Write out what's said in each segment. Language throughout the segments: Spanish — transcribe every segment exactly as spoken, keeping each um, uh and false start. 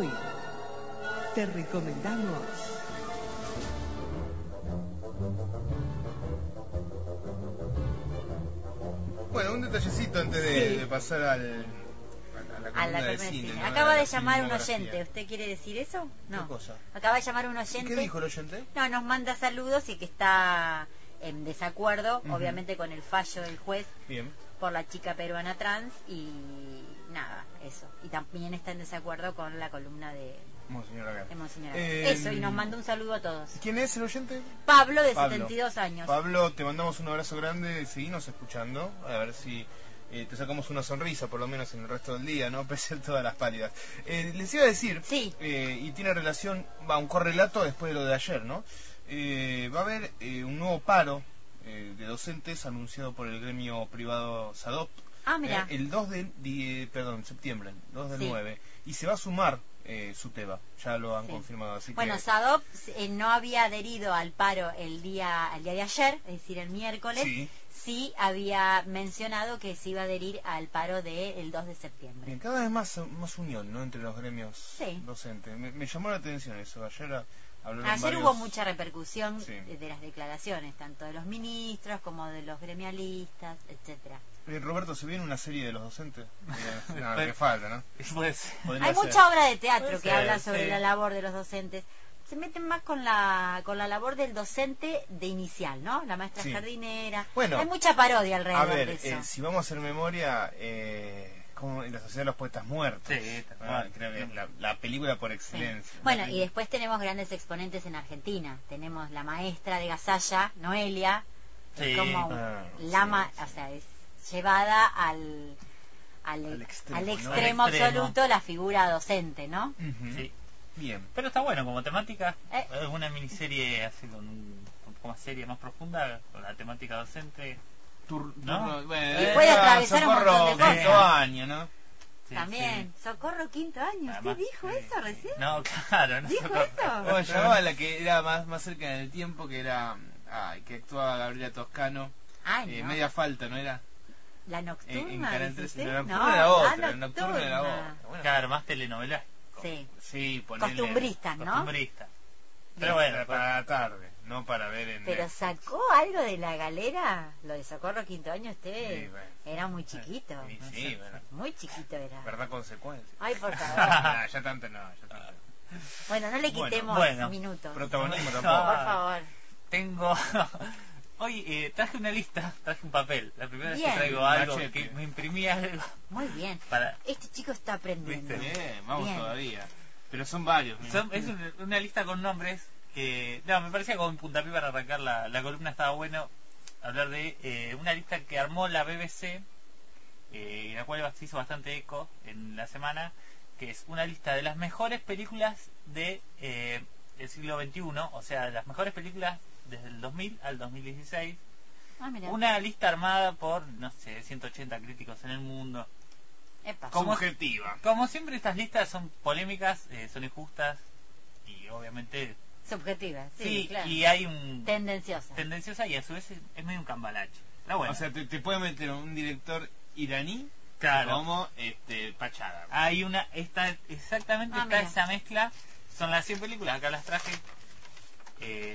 Hoy te recomendamos bueno, un detallecito antes de, sí. de pasar al a la columna, a la columna de cine, cine. ¿no? Acaba de llamar un oyente. ¿Usted quiere decir eso? No. ¿Qué cosa? Acaba de llamar un oyente. ¿Qué dijo el oyente? No, nos manda saludos y que está en desacuerdo, uh-huh. obviamente, con el fallo del juez. Bien. Por la chica peruana trans y nada, eso. Y también está en desacuerdo con la columna de Monseñor Agar. De Monseñor Agar. Eh, eso, y nos manda un saludo a todos. ¿Quién es el oyente? Pablo, de Pablo. setenta y dos años. Pablo, te mandamos un abrazo grande, seguinos escuchando, a ver si eh, te sacamos una sonrisa, por lo menos en el resto del día, ¿no? Pese a todas las pálidas. Eh, les iba a decir, sí. eh, y tiene relación, va, un correlato después de lo de ayer, ¿no? Eh, va a haber eh, un nuevo paro eh, de docentes anunciado por el gremio privado SADOP. Ah, mira. Eh, el dos de, de perdón, septiembre, dos del sí. nueve, y se va a sumar eh, SUTEBA, ya lo han sí. confirmado. Así bueno, que... SADOP eh, no había adherido al paro el día, el día de ayer, es decir, el miércoles. Sí. Sí había mencionado que se iba a adherir al paro del dos de septiembre. Bien, cada vez más, más unión, ¿no?, entre los gremios sí. docentes. Me, me llamó la atención eso. Ayer a, hablaron Ayer varios... hubo mucha repercusión sí. de las declaraciones, tanto de los ministros como de los gremialistas, etcétera. Eh, Roberto, ¿se viene una serie de los docentes? Eh, no, que falta, ¿no? Pues, Hay mucha ser. obra de teatro que ser, habla sobre sí. la labor de los docentes. Se meten más con la con la labor del docente de inicial, ¿no? La maestra sí. jardinera. Bueno, hay mucha parodia alrededor a ver, de eso. Eh, si vamos a hacer memoria, eh, como en la Sociedad de los Poetas Muertos. Sí, ah, creo que es la, la película por excelencia. Sí. Bueno, y después tenemos grandes exponentes en Argentina. Tenemos la maestra de Gasalla, Noelia, sí. como ah, lama, sí, sí. o sea, es llevada al al, al extremo, al extremo ¿no? absoluto la figura docente, ¿no? Uh-huh. Sí. Bien. Pero está bueno como temática. Eh. Es una miniserie así con un, como serie más profunda con la temática docente. Tur, ¿no? turno, bueno, y puede eh, atravesar Socorro, un montón de cosas. Quinto año, ¿no? Sí, También, sí. Socorro quinto año. Además, ¿Usted dijo sí. eso recién? No, claro, no. ¿Dijo Socorro. eso? Bueno, llamaba la que era más, más cerca en el tiempo, que era ay, que actuaba Gabriela Toscano. Ay, eh, no. Media falta, ¿no era? La nocturna. En, en Canal tres, la nocturna no, era otra, la la nocturna era otra. Bueno, claro, más telenovela. Sí. Sí, ponele, costumbristas, ¿no? Costumbristas. Pero bueno, para, para la tarde, no para ver en... Pero Netflix. sacó algo de la galera, lo de Socorro quinto año, usted sí, bueno. era muy chiquito. Sí, sí, bueno. Muy chiquito era. ¿Verdad consecuencia? Ay, por favor. no, ya tanto no, ya tanto. Bueno, no le quitemos bueno, minutos. Protagonismo no, tampoco. Por favor. Tengo... Hoy eh, traje una lista, traje un papel. La primera bien. vez que traigo algo, Machete. que me imprimí algo. Muy bien. Para... Este chico está aprendiendo. ¿Viste? Bien, vamos bien. todavía. Pero son varios. Son, es una, una lista con nombres que... No, me parecía como un puntapié para arrancar la, la columna. Estaba bueno hablar de eh, una lista que armó la B B C, eh, la cual se hizo bastante eco en la semana, que es una lista de las mejores películas de eh, el siglo veintiuno, o sea, de las mejores películas desde el dos mil al dos mil dieciséis. Ah, una lista armada por, no sé, ciento ochenta críticos en el mundo. Epa. Como, subjetiva. Como siempre, estas listas son polémicas, eh, son injustas y obviamente... Subjetivas, sí, sí, claro. Y hay un... Tendenciosa. Tendenciosa y a su vez es, es medio un cambalache. Pero bueno. O sea, te, te puede meter un director iraní claro. como este, Pachada. Hay una... Está, exactamente ah, está mira. esa mezcla. Son las cien películas, acá las traje. Eh...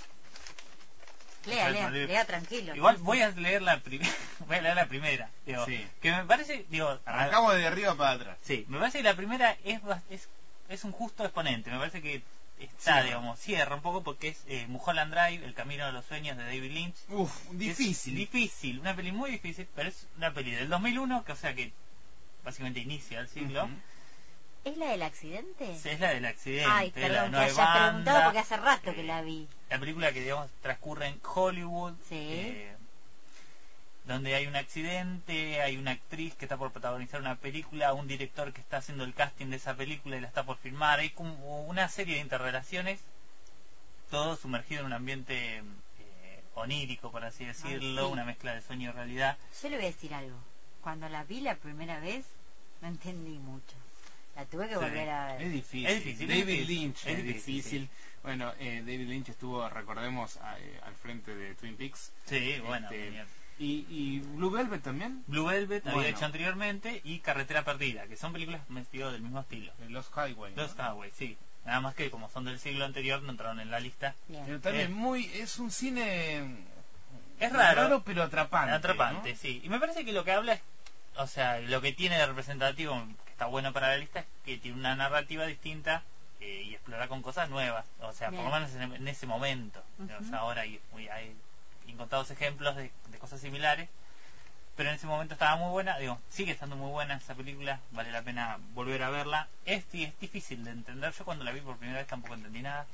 Lea, lea, lea tranquilo. Igual voy a leer la primera, voy a leer la primera. Digo, sí. Que me parece, digo, arrancamos de arriba para atrás. Sí, me parece que la primera es es, es un justo exponente. Me parece que está, sí, digamos, cierra un poco porque es eh, Mulholland Drive, El camino de los sueños de David Lynch. Uf, difícil. Es difícil, una peli muy difícil, pero es una peli del dos mil uno, que o sea que básicamente inicia el siglo. Uh-huh. ¿Es la del accidente? Sí, es la del accidente. Ay, perdón, la que haya banda, preguntado porque hace rato que la vi. La película que, digamos, transcurre en Hollywood. Sí. Eh, donde hay un accidente, hay una actriz que está por protagonizar una película, un director que está haciendo el casting de esa película y la está por filmar. Hay como una serie de interrelaciones, todo sumergido en un ambiente eh, onírico, por así decirlo, Ay, sí. Una mezcla de sueño y realidad. Yo le voy a decir algo. Cuando la vi la primera vez, no entendí mucho. La tuve que sí. volver a ver. Es difícil. Es difícil. David es difícil. Lynch es, es difícil. difícil. Bueno, eh, David Lynch estuvo, recordemos, a, eh, al frente de Twin Peaks. Sí, bueno. Este, ¿Y, y Blue Velvet también? Blue Velvet Bueno. había hecho anteriormente y Carretera Perdida, que son películas metidas del mismo estilo. Los Highway. Los Highway, sí. Nada más que como son del siglo anterior no entraron en la lista. Bien. Pero también Eh, muy, es un cine Es raro, pero atrapante. atrapante, ¿no? sí. Y me parece que lo que habla es, o sea, lo que tiene de representativo, que está bueno para la lista, es que tiene una narrativa distinta eh, y explora con cosas nuevas. O sea, Bien. por lo menos en, en ese momento. Ujú. O sea, ahora hay, muy- hay incontados ejemplos de, de cosas similares. Pero en ese momento estaba muy buena, digo, sigue estando muy buena esa película, vale la pena volver a verla. Es, es difícil de entender, yo cuando la vi por primera vez tampoco entendí nada.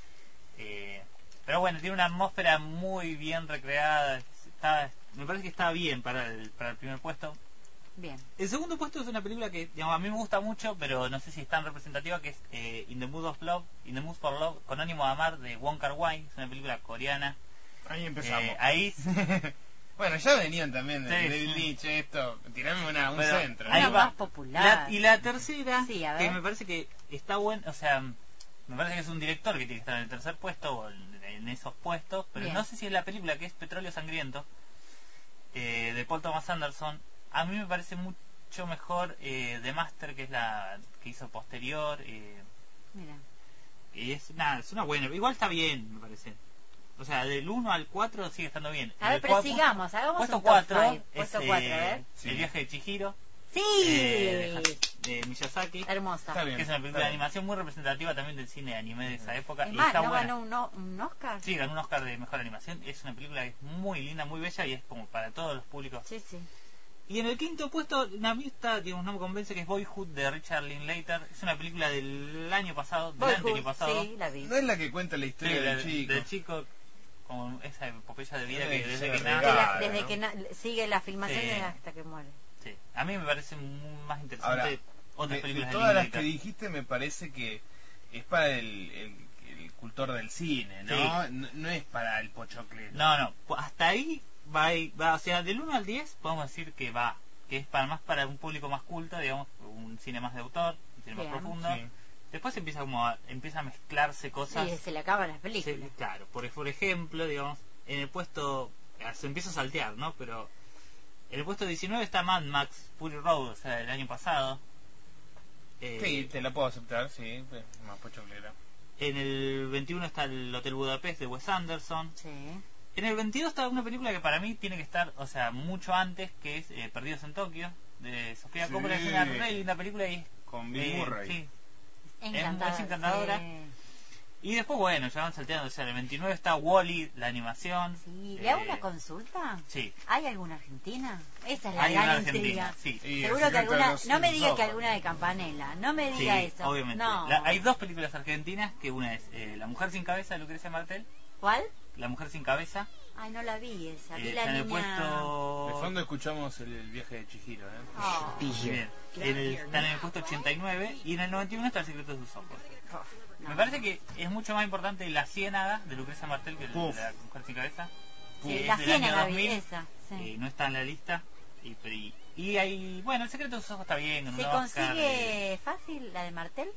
Eh, pero bueno, tiene una atmósfera muy bien recreada, está, me parece que está bien para el, para el primer puesto. Bien. El segundo puesto es una película que digamos, a mí me gusta mucho, pero no sé si es tan representativa, que es eh, In the Mood of Love, In the Mood for Love, con ánimo de amar, de Wong Kar-wai, es una película coreana. Ahí empezamos. Eh, ahí Bueno, ya venían también de Sí, David sí. Lynch, esto, tirame una, un Bueno, centro. ahí Una ¿no? va. más popular. La- y la tercera, Sí, a que ver. me parece que está bueno, o sea, me parece que es un director que tiene que estar en el tercer puesto o en, en esos puestos, pero Bien. no sé si es la película que es Petróleo Sangriento, eh, de Paul Thomas Anderson. A mí me parece mucho mejor eh, The Master, que es la que hizo posterior. Eh, Mira. y es, nada, es una buena, igual está bien, me parece. O sea, del uno al cuatro sigue estando bien. A ver, El pero cua- sigamos, hagamos puesto un top cuatro five. es Puesto eh, cuatro, a ver. Sí. El viaje de Chihiro, ¡Sí! eh, de, de Miyazaki. Hermosa. Está bien. Que es una película está de bien. animación muy representativa también del cine de anime de esa época. Es y más, está ¿no buena. ganó un, o- un Oscar? Sí, ganó un Oscar de mejor animación. Es una película que es muy linda, muy bella y es como para todos los públicos. Sí, sí. Y en el quinto puesto, una vista, digamos, no me convence, que es Boyhood de Richard Linklater. Es una película del año pasado, del Boyhood, año pasado. sí, la vi. No es la que cuenta la Sí, historia la- del chico. del chico, con esa epopeya de vida Sí, que desde sí, que regalo. De la- nace. desde ¿no? que na- sigue la filmación Sí. hasta que muere. Sí. A mí me parece muy más interesante Ahora, otras de, de películas de todas las que Linklater. dijiste, me parece que es para el, el, el cultor del cine, ¿no? Sí. No, no es para el pochoclero. No, no, pu- hasta ahí va, ahí- va, o sea, del uno al diez podemos decir que va, que es para más para un público más culto, digamos, un cine más de autor, un cine Bien. más profundo. Sí. Después empieza como a, empieza a mezclarse cosas. Sí, se le acaban las Sí, películas. claro, por, por ejemplo, digamos, en el puesto ah, se empieza a saltear, ¿no? Pero en el puesto diecinueve está Mad Max Fury Road, o sea, del año pasado. Eh, Sí, te la puedo aceptar, sí, pues, más pochoclera. En el veintiuno está el Hotel Budapest de Wes Anderson. Sí. En el veintidós está una película que para mí tiene que estar, o sea, mucho antes, que es eh, Perdidos en Tokio, de Sofía Sí. Coppola. Es una re linda película y es, Con Bill eh, Murray. sí. Encantadora. es encantadora. Sí. Y después, bueno, ya van salteando, o sea, en el veintinueve está Wall-E, la animación. Sí, ¿le Eh, hago una consulta? Sí, ¿Hay alguna argentina? Esa es la hay una gran argentina, intriga. sí. Y Seguro el que secreto de alguna... los No me diga ojos. que alguna de Campanella. No me Sí, diga eso. obviamente. No. La- hay dos películas argentinas, que una es eh, La mujer sin cabeza de Lucrecia Martel, ¿Cuál? La mujer sin cabeza. Ay, no la vi esa. Vi eh, la está en el niña... puesto... De fondo escuchamos el, el viaje de Chihiro, ¿eh? Oh. Bien. En el- está en el puesto ochenta y nueve y en el noventa y uno está El secreto de sus ojos. No. Me parece que es mucho más importante La ciénaga de Lucrecia Martel que el- Uf. La mujer sin cabeza. Sí, que es la del año ciénaga dos vi mil, esa. Sí. eh, no está en la lista. Y, pero- y, y hay, bueno, El secreto de sus ojos está bien. un ¿Se Oscar, consigue eh, fácil la de Martel?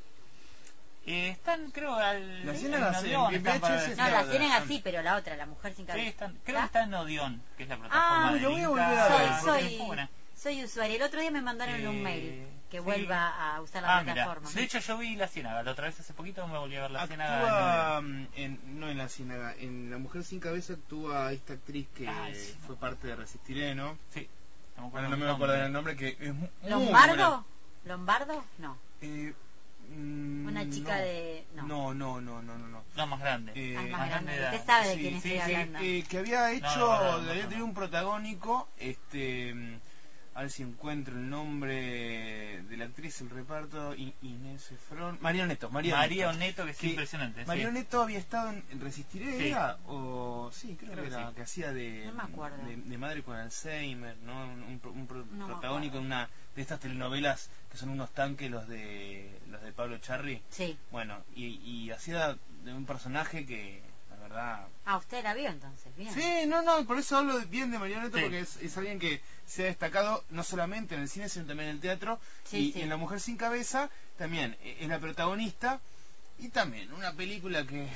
eh, están, creo, al. La en ciénaga, sí, Odeón, en están para- V H S No, Sí, la la- ciénaga la- sí, pero la otra, la mujer sin Sí, cabeza. están, creo ¿La? que está en Odeón, que es la plataforma Ah, de lo voy a Inca, volver a ver. Soy, porque soy, es buena. soy usuaria. El otro día me mandaron Eh, un mail que sí. vuelva a usar la Ah, mira. plataforma. De hecho, yo vi La ciénaga la otra vez hace poquito, me volví a ver La ciénaga. en Actúa, Odeón. mm, en, no en la ciénaga, en La mujer sin cabeza actúa esta actriz que Ay, sí. fue parte de Resistiré, ¿no? Sí, no me acuerdo Bueno, no el me voy a acordar nombre. el nombre, que es mu- muy ¿Lombardo? ¿Lombardo? No. buena. Eh, mm, Una chica no. de... No. No, no, no, no, no. no. No, más grande. Eh, Ah, es más más grande grande. de edad. Usted sabe de Sí, quién sí, estoy sí, hablando. eh, que había hecho, No, no, no, no, había no. tenido un protagónico, este, mm, a ver si encuentro el nombre de la actriz, el reparto, I- Inés Efron, María Neto, María, María Neto. Oneto, que es Que impresionante. María sí. Neto había estado en, en Resistiré, Sí. ¿era? O, sí, creo, Creo que que era, sí. que hacía de, No me acuerdo. de, de madre con Alzheimer, ¿no? Un, un pro- un pro- No me protagónico en una de estas telenovelas que son unos tanques, los de los de Pablo Charri. Sí. Bueno, y, y hacía de un personaje que, la verdad... Ah, usted la vio entonces. Bien. Sí, no, no, por eso hablo bien de María Neto, Sí. porque es, es alguien que se ha destacado no solamente en el cine, sino también en el teatro. Sí, y, sí. y en La mujer sin cabeza también eh, es la protagonista. Y también una película que uf,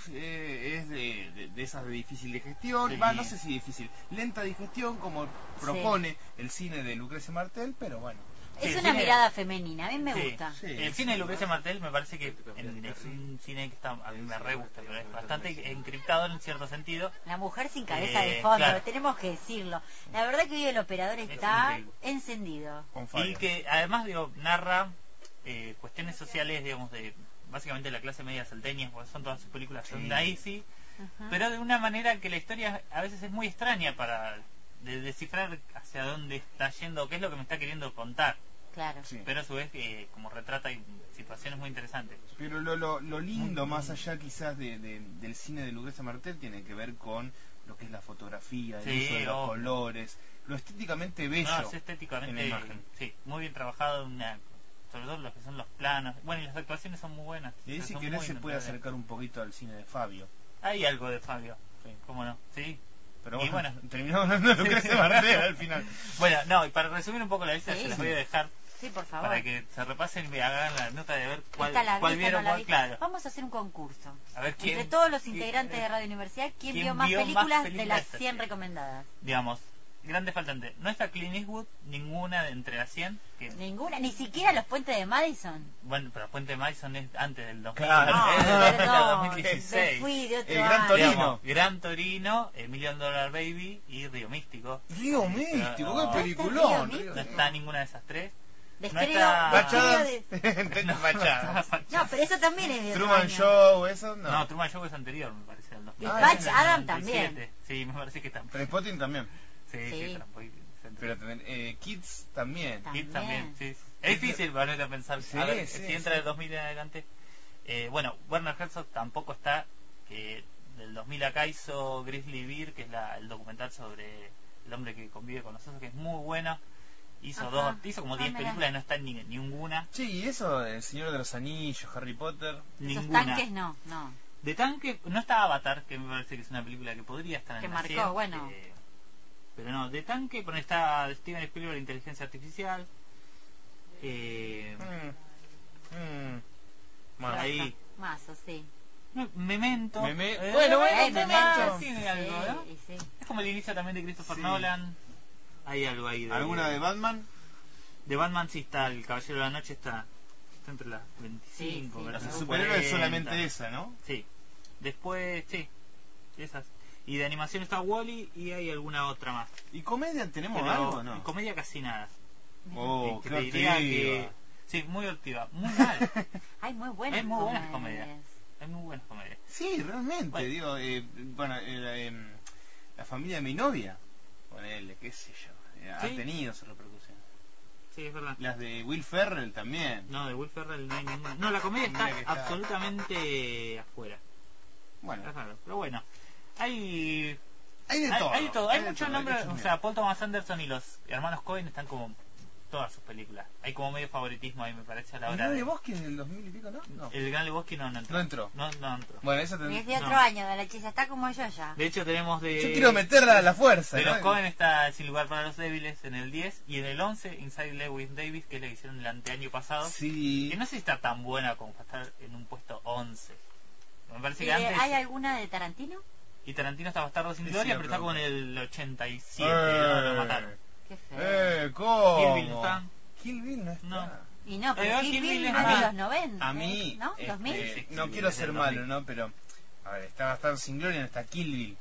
eh, es de, de, de esas de difícil digestión, Sí. va, no sé si difícil, lenta digestión como propone el cine de Lucrecia Martel, pero bueno. Es Sí, una cine- mirada femenina, a mí me Sí. gusta. Sí. El cine de Lucrecia Martel me parece que en- es un cine que está, a mí me re gusta, pero es bastante encriptado en cierto sentido. La mujer sin cabeza Eh, de fondo, claro. tenemos que decirlo. La verdad que hoy el operador está increíble. encendido. On Y fire. que además, digo, narra eh, cuestiones sociales, digamos, de básicamente la clase media salteña, porque son todas sus películas, son Sí. de ahí sí, Ajá. pero de una manera que la historia a veces es muy extraña para de descifrar hacia dónde está yendo, qué es lo que me está queriendo contar, Claro. Sí. pero a su vez eh, como retrata y- situaciones muy interesantes. Pero lo, lo, lo lindo, Muy- más allá quizás de, de- del cine de Lucrecia Martel, tiene que ver con lo que es la fotografía, el Sí, uso de los obvio. colores, lo estéticamente bello No, es en la estéticamente, imagen. sí, muy bien trabajado, una, sobre todo lo que son los planos, bueno, y las actuaciones son muy buenas. Y ahí o sea, si son querés muy se puede notables. acercar un poquito al cine de Fabio. Hay algo de Fabio, Sí. cómo no, sí. Pero Y bueno, bueno. terminamos hablando de Lucrecia Martel al final. Bueno, no, y para resumir un poco la lista, Sí. se las voy a dejar Sí, por favor. para que se repasen y me hagan la nota de ver cuál, Esta la vi, cuál esta vieron, no la cuál, vi. claro. Vamos a hacer un concurso. A ver quién. Entre todos los quién- integrantes de Radio Universidad, ¿quién, ¿quién vio más vio más películas de películas las de cien estas? recomendadas? Digamos, grandes faltantes. No está Clint Eastwood, ninguna de entre las cien. Que, Ninguna, ni siquiera Los Puentes de Madison. bueno, pero Puente Madison es antes del dos mil. Claro. No, es del perdón, dos mil dieciséis. me fui de otro El Gran año. Torino. Digamos, Gran Torino, eh, Million Dollar Baby y Río Místico. Río Místico, no. qué peliculón. Río Río No está ninguna de esas tres. Descreo, está- descreo Bachadas. de... Bachadas. No, pero eso también es de otro Truman año. Show, eso no. No, Truman Show es anterior, me parece. Al dos mil. Y Ah, Patch es Adam noventa y siete. también. Sí, me parece que también. Trainspotting también. Sí, sí, Sí. pero un poquito diferente. Pero también, eh, Kids también. También. Kids también, sí. sí. Es difícil para pensar. Sí, a ver, sí, si entra sí. del dos mil en adelante. Eh, bueno, Werner Herzog tampoco está. Que del dos mil acá hizo Grizzly Bear, que es la, el documental sobre el hombre que convive con los osos, que es muy bueno. Hizo Ajá. dos, hizo como Ah, diez mira. películas y no está ni ninguna. Che, y eso, El Señor de los Anillos, Harry Potter. Esos Ninguna. tanques no, no. De tanque, no está Avatar, que me parece que es una película que podría estar en Que la marcó, cien, bueno. eh, pero no, de tanque, pero está Steven Spielberg, Inteligencia Artificial. Eh, Mm, mm. Más. ahí. Mazo, sí. no, Memento. Meme- Eh, bueno, bueno, Eh, Memento. Memento. Tiene algo, ¿no? Sí, sí. Es como el inicio también de Christopher Sí. Nolan. Hay algo ahí. De, ¿Alguna de Batman? de Batman sí está, el Caballero de la Noche está, está entre las veinticinco. Sí, sí. versus Las Los superhéroes cuarenta. solamente esa, ¿no? Sí. Después, sí. Esas. Y de animación está Wall-E y hay alguna otra más. ¿Y comedia tenemos Pero algo o no? comedia casi nada. Oh, Que qué te diría activa. que sí, muy activa, muy mal. Hay muy buenas Hay muy buenas comedias. comedias. Hay muy buenas comedias. Sí, realmente, Bueno. digo, eh, bueno, eh, la, em, la familia de mi novia, ponele, qué sé yo, eh, ha Sí. tenido su repercusión. Sí, es verdad. Las de Will Ferrell también. No, de Will Ferrell no hay ninguna. No, la comedia está, Mira que está- absolutamente afuera. Bueno, Es raro, pero bueno. Hay hay de hay, todo. hay de todo. Hay, de muchos todo, nombres, hay que o sea, Paul Thomas Anderson y los hermanos Coen están como todas sus películas. Hay como medio favoritismo ahí, me parece, a la ¿El hora Gran de... Lebowski en el dos mil y pico, no? No. El Gran Lebowski no, no entró. No entró. No, no entró. Bueno, eso Y ten- es de otro No. año, de la hechiza, está como yo ya. De hecho tenemos de... Yo quiero meterla a la fuerza, De ¿no? los Coen está Sin Lugar para los Débiles en el diez y en el once Inside Lewis Davis, que es la que hicieron el anteaño pasado. Sí. Que no sé si está tan buena como para estar en un puesto once. Me parece ¿Y que antes... ¿Hay alguna de Tarantino? Y Tarantino está Bastardo sin Es Gloria, cierto. pero está como en el ochenta y siete. Eh, ¿no? Lo mataron. Qué feo. Eh, ¿cómo? Kill Bill no está. Kill Bill no está. No. Y no, pero Eh, Kill Kill Bill Bill no es es de más- los noventa. A mí, ¿No? este, ¿dos mil? Sí, no Kill quiero Bill es ser del malo, dos mil. ¿no? Pero, a ver, está Bastardo sin Gloria, no está Kill Bill.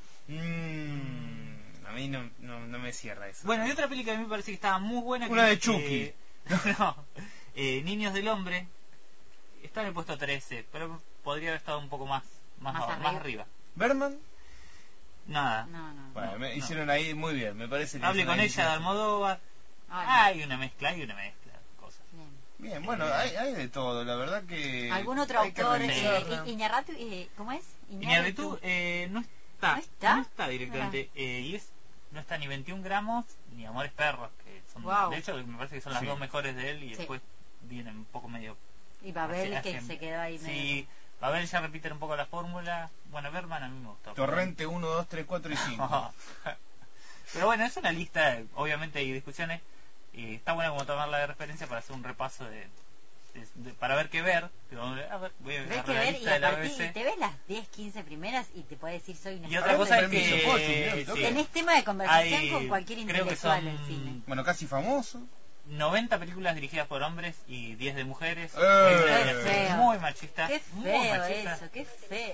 Mm, a mí no, no, no me cierra eso. Bueno, y otra película que a mí me parece que estaba muy buena. Una que de es, Chucky. eh, no, eh, Niños del Hombre. Está en el puesto trece, pero podría haber estado un poco más, más, Más abajo, arriba. más arriba. ¿Berman? Nada. No, no. Bueno, No, me no. hicieron ahí muy bien, me parece que Hable hicieron con ahí ella de mucho. Almodóvar. Ay, Hay una mezcla, hay una mezcla de cosas. bien. Bien, bueno, hay, hay de todo, la verdad que... ¿Algún otro hay que autor? revisarla. Eh, Iñárritu, eh, ¿cómo es? Iñárritu eh, no está. ¿No está? No está directamente. Eh, y es, no está ni veintiún gramos ni Amores Perros, que son... Wow. De hecho, me parece que son las Sí. dos mejores de él y Sí. después vienen un poco medio... Y Babel, hacia- que hacia- se quedó ahí medio. Sí, Babel ya repite un poco la fórmula. Bueno, Berman a mí me gustó. Torrente uno, dos, tres, cuatro y cinco. Pero bueno, es una lista, obviamente hay discusiones. Y está bueno como tomarla de referencia para hacer un repaso de, de, para ver qué ver. Pero, a ver, voy a ver qué la ver lista y de la aparte, B B C. te ves las diez, quince primeras y te puede decir soy una Y otra cosa es Premio que Sofocles, ¿no? sí, tenés tema de conversación hay- con cualquier creo que intelectual son del cine. Bueno, casi famoso. noventa películas dirigidas por hombres y diez de mujeres. Eh. Qué feo. Muy machista. Qué muy feo machista. eso, qué feo.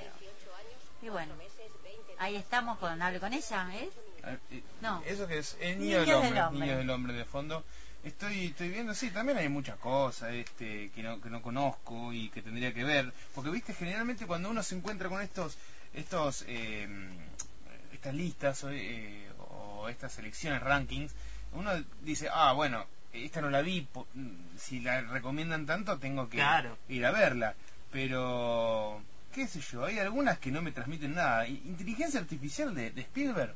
Y bueno, ahí estamos con Hable con ella, ¿es? Eh, No. Eso que es el niño Niños del hombre, del hombre. niño del hombre de fondo. Estoy estoy viendo, sí, también hay muchas cosas este que no que no conozco y que tendría que ver, porque viste generalmente cuando uno se encuentra con estos estos eh, estas listas o, eh, o estas selecciones rankings, uno dice, ah, bueno, esta no la vi, po- si la recomiendan tanto tengo que Claro. ir a verla, pero qué sé yo, hay algunas que no me transmiten nada. I- Inteligencia artificial de, de Spielberg.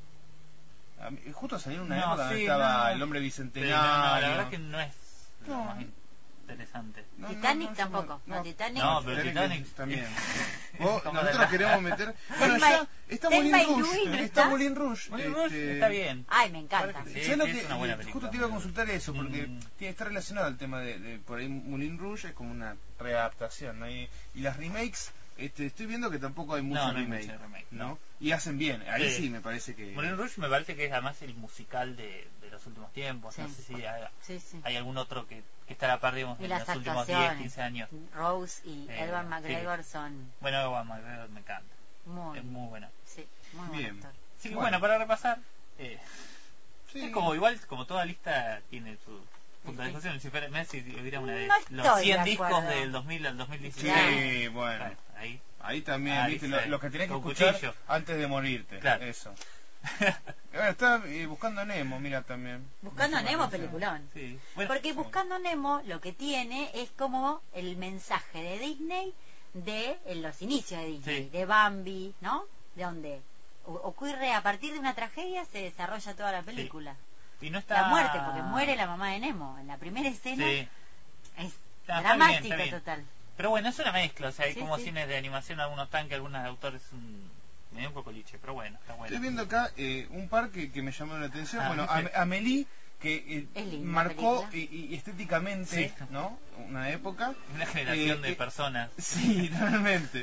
A mí- Justo salió en una No, época donde sí, estaba no. el hombre Pero bicentenario. no, no, la verdad que no es lo No. más interesante. No, no, Titanic no, yo tampoco, no, Titanic- No, pero Titanic también. es Vos- como nosotros de la- queremos meter. Bueno, Thelma- ya está Thelma Moulin y Rouge. Louis, ¿no Está está? Moulin Rouge. Moulin Rouge este, está bien. Ay, me encanta. Sí, ¿Sabes lo sí, que, es una buena eh, película. justo te iba a consultar eso, porque Mm. tiene que estar relacionado al tema de, de por ahí Moulin Rouge es como una readaptación, ¿no? Y, y las remakes, este, estoy viendo que tampoco hay mucho No, no hay remake, mucho remake, ¿no? no. Y hacen bien, ahí Sí. sí, me parece que... Moulin Rouge me parece que es además el musical de, de los últimos tiempos. Sí. No sé si hay, Sí, sí. hay algún otro que, que está a la par, digamos, Y en las los últimos diez, actuaciones. quince años. Rose y Eh, Edward sí. McGregor son Bueno, Ewan McGregor me encanta. muy, Es muy bueno. sí, muy buen Bien. actor. Así que Bueno. bueno, para repasar, eh, Sí. es como igual, como toda lista tiene su punto de Sí. discusión. Si fuera, mirá si hubiera una de No los estoy cien de discos acuerdo. del dos mil al dos mil Sí, diecinueve. bueno. Bueno, ahí. Ahí también, Ahí viste, sí. lo, lo que tenés que Con escuchar cuchillo. antes de morirte. Claro. Eso. Bueno, está eh, buscando a Nemo, mira también. Buscando a Mucho Nemo, más, peliculón. Sí. Bueno, Porque Buscando a Nemo lo que tiene es como el mensaje de Disney de en los inicios de Disney, Sí. de Bambi, ¿no? De donde o- ocurre a partir de una tragedia se desarrolla toda la película. y no está... La muerte, porque muere la mamá de Nemo. En la primera escena Sí. es Está- está dramática bien, está bien. total. Pero bueno, es una mezcla, o sea, hay Sí, como sí. cines de animación, algunos tanques, algunos autores, un, medio un poco liche, pero bueno, está bueno. Estoy viendo acá eh, un par que, que me llamaron la atención. Ah, bueno, ¿viste? Am- Amélie, que eh, Es linda marcó película. y, y estéticamente, Sí. ¿no? Una época. Una generación Eh, de eh, personas. Sí, realmente.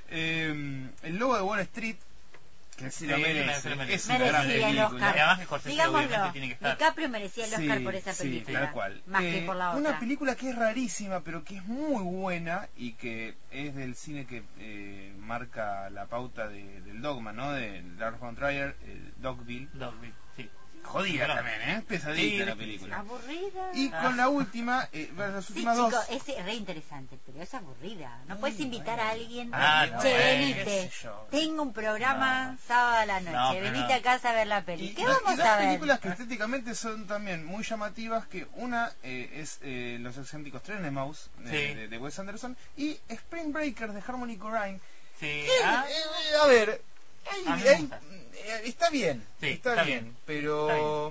Eh, el lobo de Wall Street, que sí lo Sí, merece, se lo merece. es una gran Merecía el película. Oscar. Y además que Scorsese Digámoslo, obviamente tiene que estar. DiCaprio merecía el Oscar Sí, por esa sí, película. tal cual. Más que Eh, por la otra. Una película que es rarísima, pero que es muy buena y que es del cine que eh, marca la pauta de- del dogma, ¿no? De Lars von Trier, el Dogville. Dogville, sí. Jodida Pero- también, ¿eh? Pesadita Sí, la sí, película. Aburrida. Y Ah. con la última, eh, bueno, las Sí, últimas chico, dos... es re interesante, pero es aburrida. No Mm, puedes invitar a alguien. Ah, no, che, eh, venite. qué sé yo. Tengo un programa No. sábado a la noche. No, pero venite no. a casa a ver la peli. Y, ¿Qué y- vamos y dos a ver? películas que estéticamente son también muy llamativas, que una eh, es eh, Los excéntricos Trenemouse de, Sí. de, de Wes Anderson y Spring Breakers de Harmony Korine. Sí. que, Ah, eh, a ver, hay- A mí me hay- gusta. eh, está bien, Sí, está, está bien, bien, pero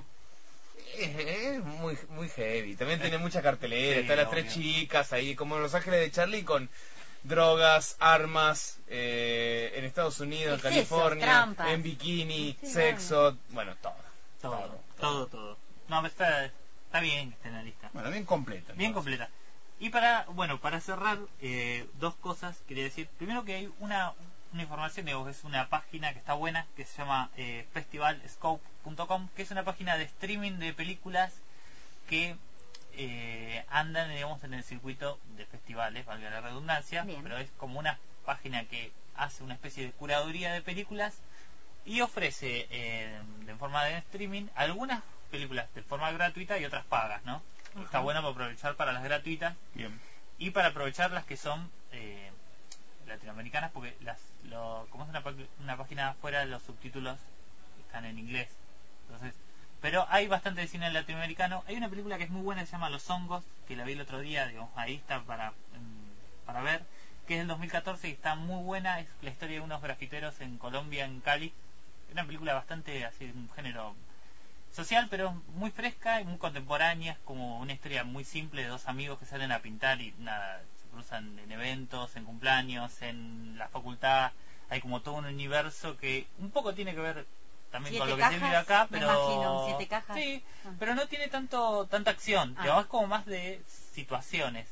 es, es muy muy heavy. También tiene mucha cartelera, Sí, están las obvio. tres chicas ahí como en Los Ángeles de Charlie con drogas, armas, eh, en Estados Unidos, en Excesos, California, trampas. en bikini, Sí, sexo, bueno, todo. todo, todo, todo. No, pero está, está bien que esté en la lista. Bueno, bien completa. Bien entonces. completa. Y para, bueno, para cerrar, eh, dos cosas quería decir. Primero que hay una, una información, digo, es una página que está buena, que se llama eh, festival scope punto com, que es una página de streaming de películas que eh, andan, digamos, en el circuito de festivales, valga la redundancia, Bien. pero es como una página que hace una especie de curaduría de películas y ofrece eh, de forma de streaming algunas películas de forma gratuita y otras pagas, ¿no? Está bueno para aprovechar para las gratuitas Bien. y para aprovechar las que son eh, latinoamericanas, porque las lo, como es una, pa- una página afuera, los subtítulos están en inglés. Entonces, pero hay bastante de cine latinoamericano. Hay una película que es muy buena, que se llama Los Hongos, que la vi el otro día, digamos, ahí está para, mm, para ver, que es del dos mil catorce y está muy buena. Es la historia de unos grafiteros en Colombia, en Cali. Es una película bastante así, de un género social, pero muy fresca y muy contemporánea. Es como una historia muy simple de dos amigos que salen a pintar y nada, se cruzan en eventos, en cumpleaños, en la facultad. Hay como todo un universo que un poco tiene que ver también Siete con lo que cajas, se vive acá, me pero imagino, siete cajas. sí, Ah. pero no tiene tanto tanta acción, Ah. digamos, es como más de situaciones.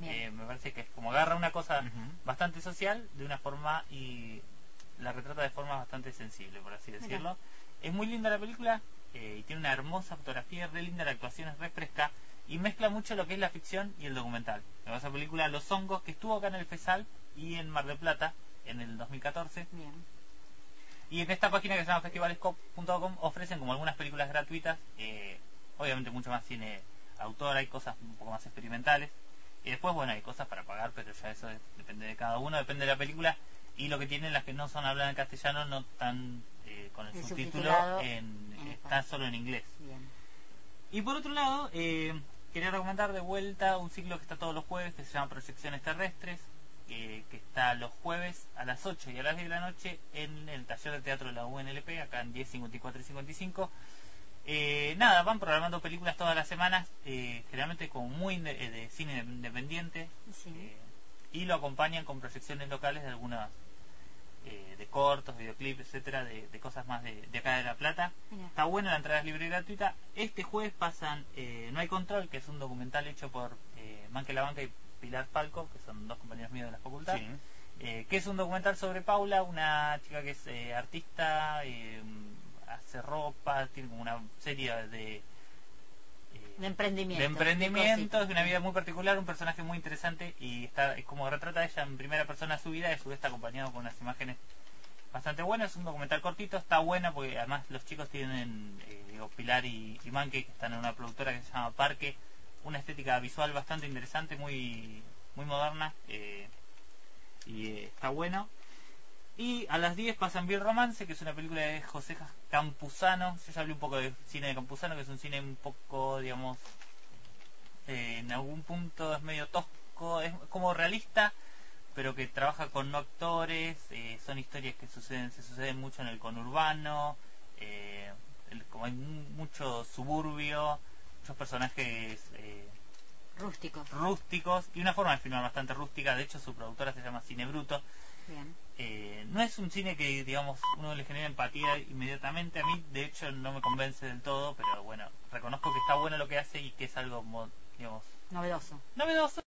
Eh, me parece que es como agarra una cosa uh-huh. bastante social de una forma y la retrata de forma bastante sensible, por así decirlo. Mira. Es muy linda la película eh, y tiene una hermosa fotografía, re linda, la actuación es re fresca y mezcla mucho lo que es la ficción y el documental. Esa película Los Hongos, que estuvo acá en el FESAL y en Mar del Plata en el dos mil catorce. Bien. Y en esta página que se llama festivalescope punto com ofrecen como algunas películas gratuitas, eh, obviamente mucho más cine autor, hay cosas un poco más experimentales. Y después, bueno, hay cosas para pagar, pero ya eso es, depende de cada uno, depende de la película. Y lo que tienen las que no son habladas en castellano no están eh, con el, el subtítulo, en, en está solo en inglés. Bien. Y por otro lado, eh, quería recomendar de vuelta un ciclo que está todos los jueves, que se llama Proyecciones Terrestres, eh, que está los jueves a las ocho y a las diez de la noche en el taller de teatro de la U N L P, acá en diez cincuenta y cuatro y cincuenta y cinco. Eh, nada, van programando películas todas las semanas, eh, generalmente como muy de, de cine independiente, sí. eh, y lo acompañan con proyecciones locales de algunas eh, de cortos, videoclips, etcétera, de, de cosas más de, de acá de La Plata. Mira. Está buena, la entrada es libre y gratuita. Este jueves pasan eh, No hay control, que es un documental hecho por eh, Manque la Banca y Pilar Falco, que son dos compañeros míos de la facultad, Sí. eh, que es un documental sobre Paula, una chica que es eh, artista, eh, hace ropa, tiene como una serie de eh, de emprendimientos, de emprendimientos, de una vida muy particular, un personaje muy interesante y está es como retrata a ella en primera persona su vida y a su vez está acompañado con unas imágenes bastante buenas. Es un documental cortito, está bueno porque además los chicos tienen, eh, digo, Pilar y, y Manque, que están en una productora que se llama Parque, una estética visual bastante interesante, muy muy moderna, eh, y eh, está bueno. Y a las diez pasan Bill Romance, que es una película de José Campuzano. Yo ya hablé un poco de cine de Campuzano, que es un cine un poco, digamos, eh, en algún punto es medio tosco, es como realista, pero que trabaja con no actores. Eh, son historias que suceden se suceden mucho en el conurbano, eh, el, como hay mucho suburbio, muchos personajes eh, rústicos. rústicos y una forma de filmar bastante rústica. De hecho, su productora se llama Cine Bruto. Bien. Eh, no es un cine que, digamos, uno le genera empatía inmediatamente. A mí, de hecho, no me convence del todo, pero bueno, reconozco que está bueno lo que hace y que es algo, digamos, novedoso. Novedoso.